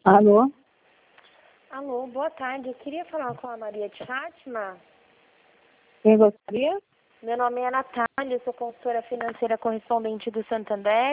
Alô? Alô, boa tarde. Eu queria falar com a Maria de Fátima. Quem gostaria? Meu nome é Natália, eu sou consultora financeira correspondente do Santander.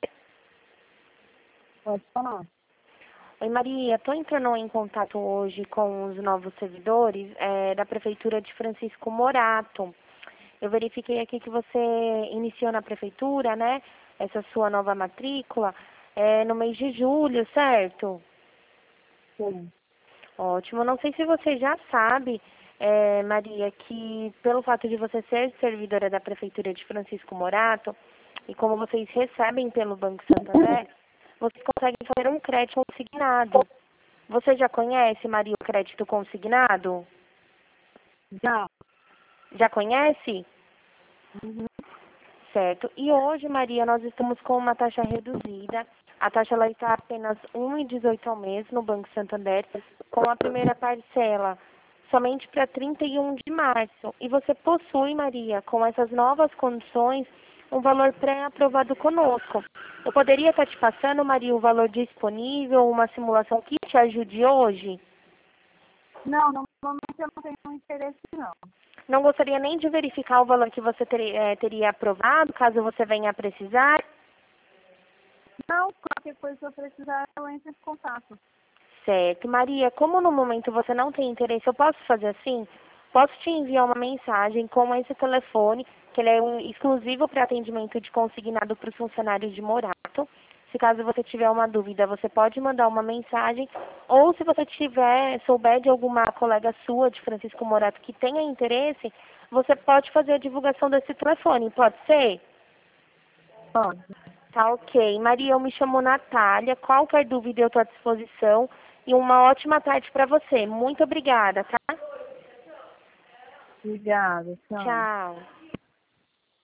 Pode falar. Oi, Maria. Estou entrando em contato hoje com os novos servidores da Prefeitura de Francisco Morato. Eu verifiquei aqui que você iniciou na Prefeitura, né? Essa sua nova matrícula no mês de julho, certo? Sim. Ótimo. Não sei se você já sabe, Maria, que pelo fato de você ser servidora da Prefeitura de Francisco Morato, e como vocês recebem pelo Banco Santander, vocês conseguem fazer um crédito consignado. Você já conhece, Maria, o crédito consignado? Já. Já conhece? Uhum. Certo. E hoje, Maria, nós estamos com uma taxa reduzida. A taxa ela está apenas 1,18 ao mês no Banco Santander, com a primeira parcela somente para 31 de março. E você possui, Maria, com essas novas condições, um valor pré-aprovado conosco. Eu poderia estar te passando, Maria, o valor disponível, uma simulação que te ajude hoje? Não, normalmente eu não tenho interesse, não. Não gostaria nem de verificar o valor que você teria aprovado, caso você venha a precisar? Não, qualquer coisa que eu precisar, eu entro em contato. Certo. Maria, como no momento você não tem interesse, eu posso fazer assim? Posso te enviar uma mensagem com esse telefone, que ele é exclusivo para atendimento de consignado para os funcionários de Morato. Se caso você tiver uma dúvida, você pode mandar uma mensagem. Ou se você souber de alguma colega sua de Francisco Morato que tenha interesse, você pode fazer a divulgação desse telefone, pode ser? Pode. Tá ok. Maria, eu me chamo Natália. Qualquer dúvida eu estou à disposição. E uma ótima tarde para você. Muito obrigada, tá? Obrigada, tchau. Tchau.